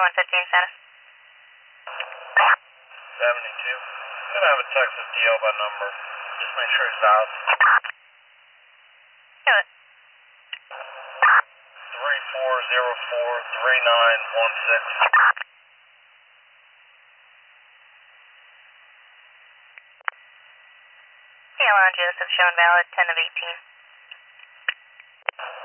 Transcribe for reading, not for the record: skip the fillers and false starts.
2115 status. 72. I'm gonna have a text with DL by number. Just make sure he's out. Do it. 34043916. DL on Joseph showing valid 10 of 18.